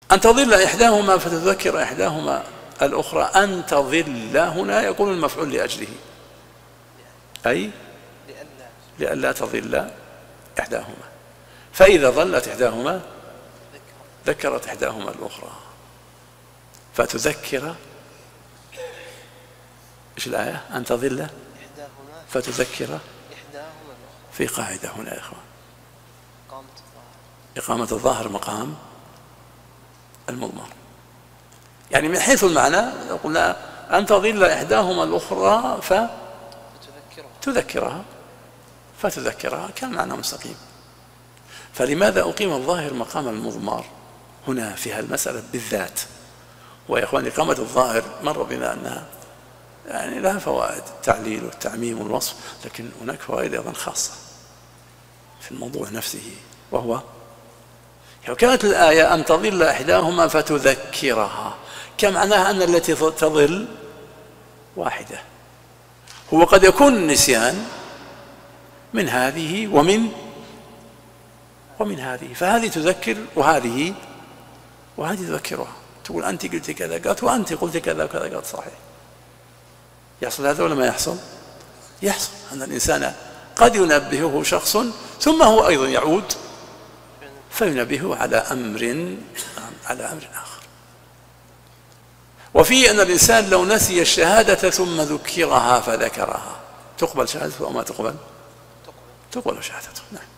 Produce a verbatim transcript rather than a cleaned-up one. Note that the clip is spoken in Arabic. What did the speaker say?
أن تضل إحداهما فتذكر إحداهما الأخرى. أن تضل هنا يكون المفعول لأجله، أي لئلا تضل إحداهما، فإذا ضلت إحداهما ذكرت إحداهما الأخرى فتذكر. إيش الآية؟ أن تضل فتذكر في قاعدة هنا يا إخوان، إقامة الظاهر مقام المضمر، يعني من حيث المعنى قلنا أن تضل إحداهما الأخرى فتذكرها فتذكرها كان معنى مستقيم. فلماذا أقيم الظاهر مقام المضمر هنا في هالمسألة بالذات؟ ويا إخوان إقامة الظاهر مر بنا أنها يعني لها فوائد، التعليل والتعميم والوصف، لكن هناك فوائد أيضا خاصة في الموضوع نفسه، وهو لو كانت الآية أن تضل إحداهما فتذكرها كان معناها أن التي تضل واحدة. هو قد يكون النسيان من هذه ومن ومن هذه، فهذه تذكر وهذه وهذه تذكرها، تقول أنت قلت كذا، قالت وأنت قلت كذا وكذا، قالت صحيح. يحصل هذا ولا ما يحصل؟ يحصل أن الإنسان قد ينبهه شخص ثم هو أيضا يعود فينبهه على أمر على أمر آخر. وفي أن الإنسان لو نسي الشهادة ثم ذكرها فذكرها تقبل شهادته أو ما تقبل؟ تقبل شهادته. نعم.